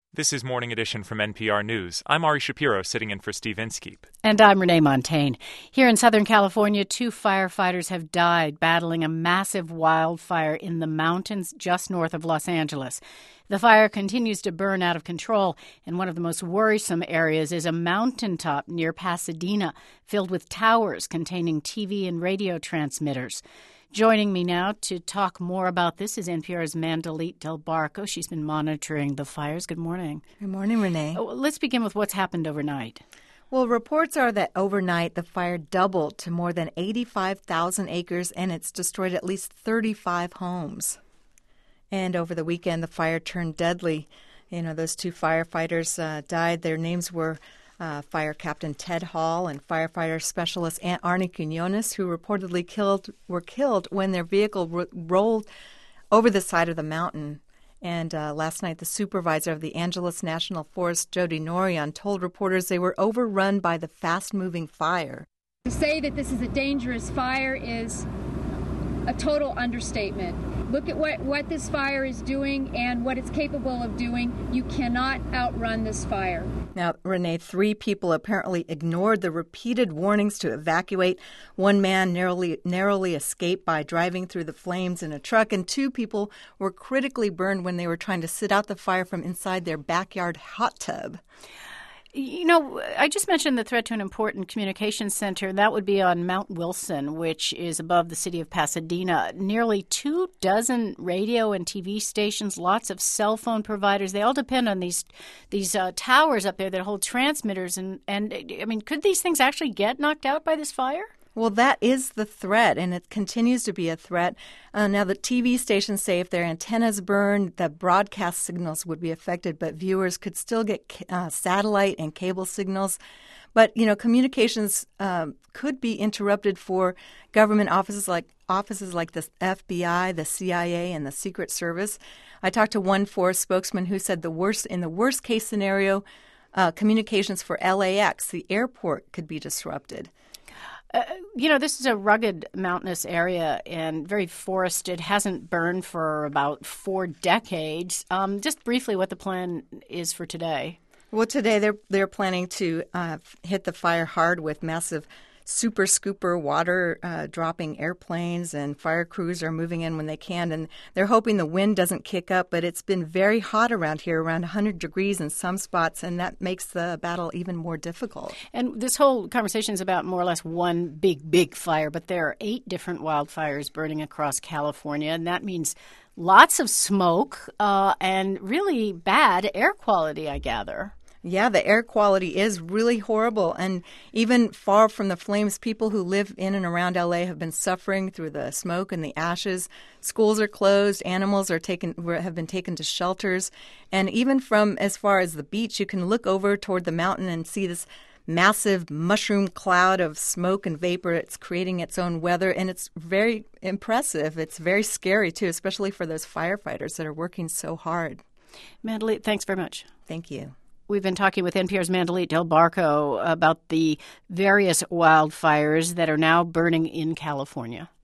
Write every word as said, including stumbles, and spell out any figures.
This is Morning Edition from N P R News. I'm Ari Shapiro, sitting in for Steve Inskeep. And I'm Renee Montagne. Here in Southern California, two firefighters have died battling a massive wildfire in the mountains just north of Los Angeles. The fire continues to burn out of control, and one of the most worrisome areas is a mountaintop near Pasadena, filled with towers containing T V and radio transmitters. Joining me now to talk more about this is N P R's Mandalit Del Barco. She's been monitoring the fires. Good morning. Good morning, Renee. Let's begin with what's happened overnight. Well, reports are that overnight the fire doubled to more than eighty-five thousand acres, and it's destroyed at least thirty-five homes. And over the weekend, the fire turned deadly. You know, those two firefighters uh, died. Their names were Uh, Fire Captain Ted Hall and firefighter specialist Aunt Arnie Quinones, who reportedly killed were killed when their vehicle ro- rolled over the side of the mountain. And uh, last night, the supervisor of the Angeles National Forest, Jody Norian, told reporters they were overrun by the fast-moving fire. To say that this is a dangerous fire is a total understatement. Look at what, what this fire is doing and what it's capable of doing. You cannot outrun this fire. Now, Renee, three people apparently ignored the repeated warnings to evacuate. One man narrowly narrowly escaped by driving through the flames in a truck, and two people were critically burned when they were trying to sit out the fire from inside their backyard hot tub. You know, I just mentioned the threat to an important communications center. That would be on Mount Wilson, which is above the city of Pasadena. Nearly two dozen radio and T V stations, lots of cell phone providers. They all depend on these these uh, towers up there that hold transmitters. And, and, I mean, could these things actually get knocked out by this fire? Well, that is the threat, and it continues to be a threat. Uh, now, the T V stations say if their antennas burn, the broadcast signals would be affected, but viewers could still get uh, satellite and cable signals. But, you know, communications um, could be interrupted for government offices like offices like the F B I, the C I A, and the Secret Service. I talked to one forest spokesman who said the worst, in the worst case scenario, uh, communications for L A X, the airport, could be disrupted. Uh, you know, this is a rugged mountainous area and very forested. Hasn't burned for about four decades. Um, just briefly, what the plan is for today. Well, today they're they're planning to uh, hit the fire hard with massive super scooper water uh, dropping airplanes, and fire crews are moving in when they can. And they're hoping the wind doesn't kick up, but it's been very hot around here, around one hundred degrees in some spots, and that makes the battle even more difficult. And this whole conversation is about more or less one big, big fire, but there are eight different wildfires burning across California, and that means lots of smoke uh, and really bad air quality, I gather. Yeah, the air quality is really horrible. And even far from the flames, people who live in and around L A have been suffering through the smoke and the ashes. Schools are closed. Animals are taken have been taken to shelters. And even from as far as the beach, you can look over toward the mountain and see this massive mushroom cloud of smoke and vapor. It's creating its own weather, and it's very impressive. It's very scary, too, especially for those firefighters that are working so hard. Mandalit, thanks very much. Thank you. We've been talking with N P R's Mandalit Del Barco about the various wildfires that are now burning in California.